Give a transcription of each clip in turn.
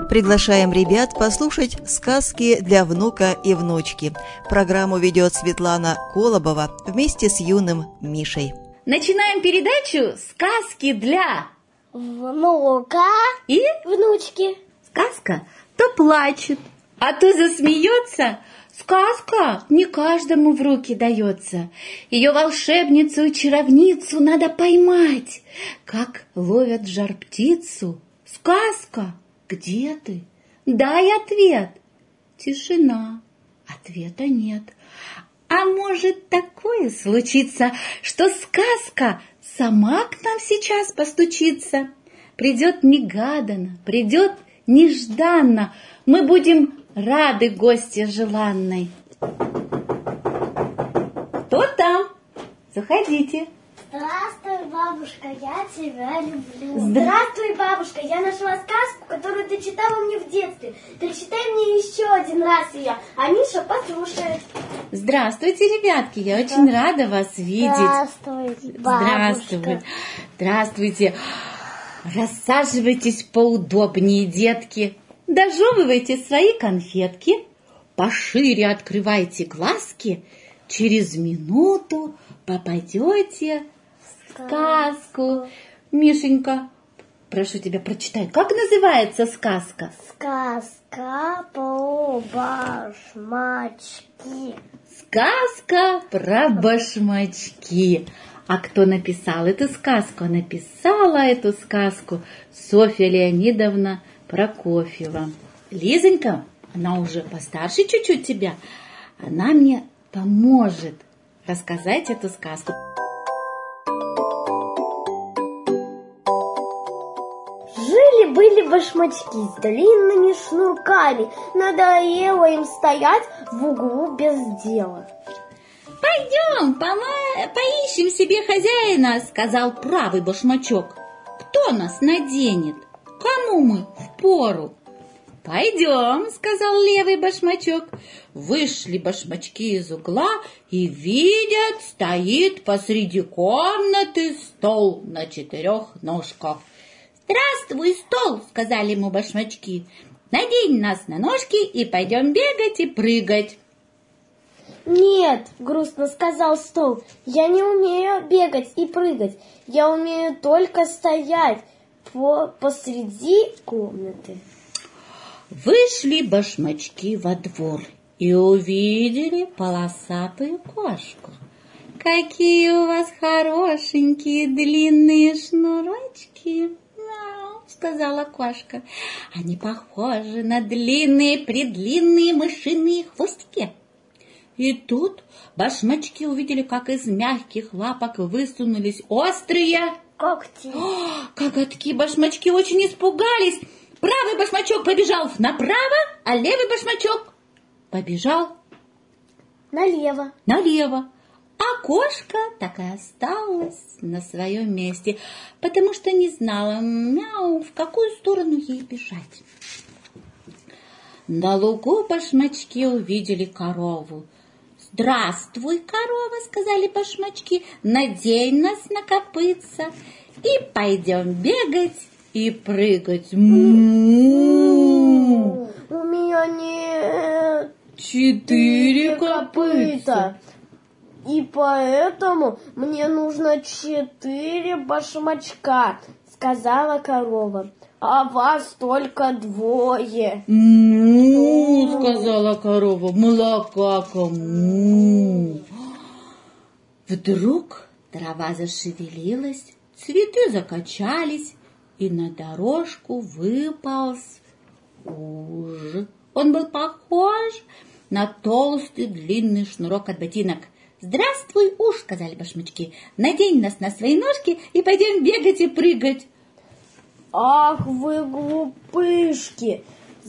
Приглашаем ребят послушать сказки для внука и внучки. Программу ведет Светлана Колобова вместе с юным Мишей. Начинаем передачу «Сказки для внука и внучки». Сказка то плачет, а то засмеется. Сказка не каждому в руки дается. Ее волшебницу и чаровницу надо поймать, как ловят жар-птицу. Сказка, где ты? Дай ответ. Тишина, ответа нет. А может такое случиться, что сказка сама к нам сейчас постучится? Придет негаданно, придет нежданно. Мы будем рады гости желанной. Кто там? Заходите. Здравствуй, бабушка, я тебя люблю. Здравствуй, бабушка, я нашла сказку, которую ты читала мне в детстве. Перечитай мне еще один раз ее, а Миша послушает. Здравствуйте, ребятки, я очень рада вас видеть. Здравствуйте, бабушка. Здравствуйте. Рассаживайтесь поудобнее, детки. Дожевывайте свои конфетки, пошире открывайте глазки. Через минуту попадете в сказку. Мишенька, прошу тебя, прочитай, как называется сказка? Сказка про башмачки. Сказка про башмачки. А кто написал эту сказку? Написала эту сказку Софья Леонидовна Прокофьева. Лизонька, она уже постарше чуть-чуть тебя, она мне поможет рассказать эту сказку. Жили-были башмачки с длинными шнурками. Надоело им стоять в углу без дела. «Пойдем, поищем себе хозяина», — сказал правый башмачок. «Кто нас наденет? Кому мы впору?» «Пойдем», — сказал левый башмачок. Вышли башмачки из угла и видят, стоит посреди комнаты стол на 4 ножках. «Здравствуй, стол», — сказали ему башмачки. «Надень нас на ножки и пойдем бегать и прыгать». «Нет», — грустно сказал стол, — «я не умею бегать и прыгать. Я умею только стоять посреди комнаты». Вышли башмачки во двор и увидели полосатую кошку. «Какие у вас хорошенькие длинные шнурочки!» «Мяу», — сказала кошка. «Они похожи на длинные-предлинные мышиные хвостики». И тут башмачки увидели, как из мягких лапок высунулись острые когти. Коготки. Башмачки очень испугались. Правый башмачок побежал направо, а левый башмачок побежал налево. А кошка так и осталась на своем месте, потому что не знала, мяу, в какую сторону ей бежать. На лугу башмачки увидели корову. «Здравствуй, корова», — сказали башмачки, — «надень нас на копытца и пойдем бегать и прыгать». «Му-у-у». У меня нет 4 копытца. И поэтому мне нужно 4 башмачка, сказала корова. А вас только 2. «Му», сказала корова, «молока кому?» Вдруг трава зашевелилась, цветы закачались, и на дорожку выполз уж. Он был похож на толстый длинный шнурок от ботинок. «Здравствуй, уж», — сказали башмачки, — «надень нас на свои ножки и пойдем бегать и прыгать». «Ах вы глупышки!» —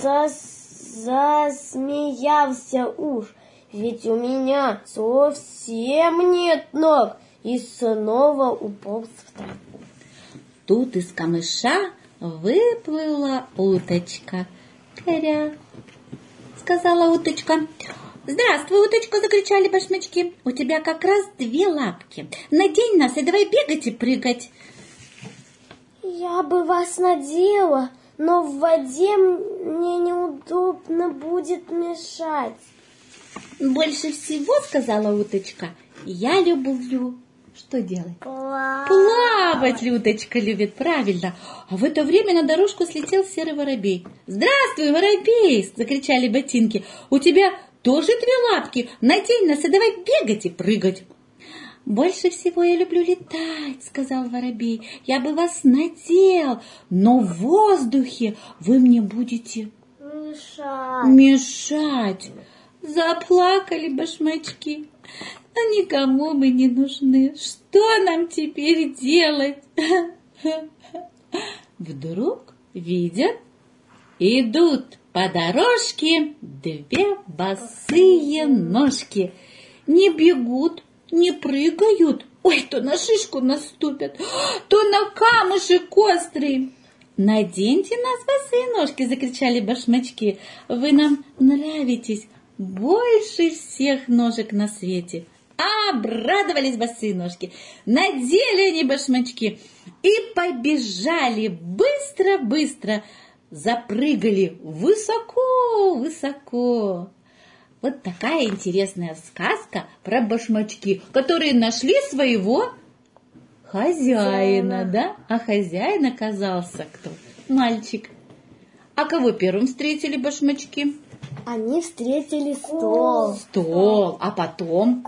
засмеялся уж. «Ведь у меня совсем нет ног!» И снова уполз в траву. Тут из камыша выплыла уточка. «Кря!» — сказала уточка. «Здравствуй, уточка!» — закричали башмачки. «У тебя как раз 2 лапки. Надень нас и давай бегать и прыгать». «Я бы вас надела, но в воде мне неудобно будет мешать. Больше всего, сказала уточка, я люблю... Что делать? Плавать. Уточка любит, правильно. А в это время на дорожку слетел серый воробей. «Здравствуй, воробей!» – закричали ботинки. «У тебя тоже 2 лапки? Надень нас и давай бегать и прыгать!» «Больше всего я люблю летать», – сказал воробей. «Я бы вас надел, но в воздухе вы мне будете мешать». Заплакали башмачки. А никому мы не нужны. Что нам теперь делать? Вдруг видят, идут по дорожке 2 босые ножки. Не бегут, не прыгают. Ой, то на шишку наступят, то на камушек острый. «Наденьте нас, босые ножки!» – закричали башмачки. «Вы нам нравитесь больше всех ножек на свете». Обрадовались босые ножки, надели они башмачки и побежали быстро-быстро, запрыгали высоко-высоко. Вот такая интересная сказка про башмачки, которые нашли своего хозяина, да? А хозяин оказался кто? Мальчик. А кого первым встретили башмачки? Они встретили стол. Стол, а потом?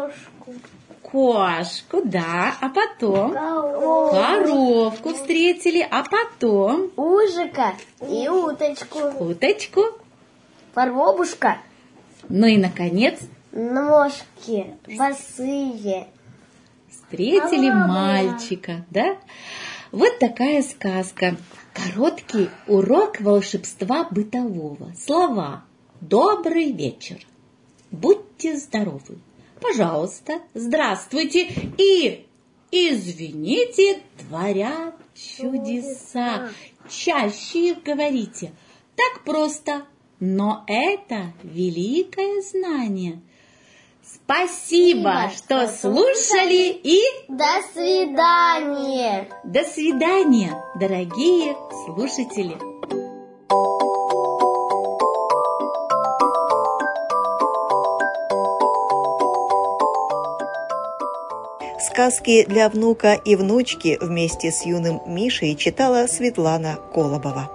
Кошку, да, а потом? Коровку встретили, а потом? Ужика и уточку. Уточку. Воробушка. Ну и, наконец? Ножки босые. Встретили мальчика, да? Вот такая сказка. Короткий урок волшебства бытового. Слова. Добрый вечер. Будьте здоровы. Пожалуйста, здравствуйте и извините, творят чудеса. Чаще их говорите. Так просто, но это великое знание. Спасибо, что слушали и... До свидания! До свидания, дорогие слушатели! Сказки для внука и внучки вместе с юным Мишей читала Светлана Колобова.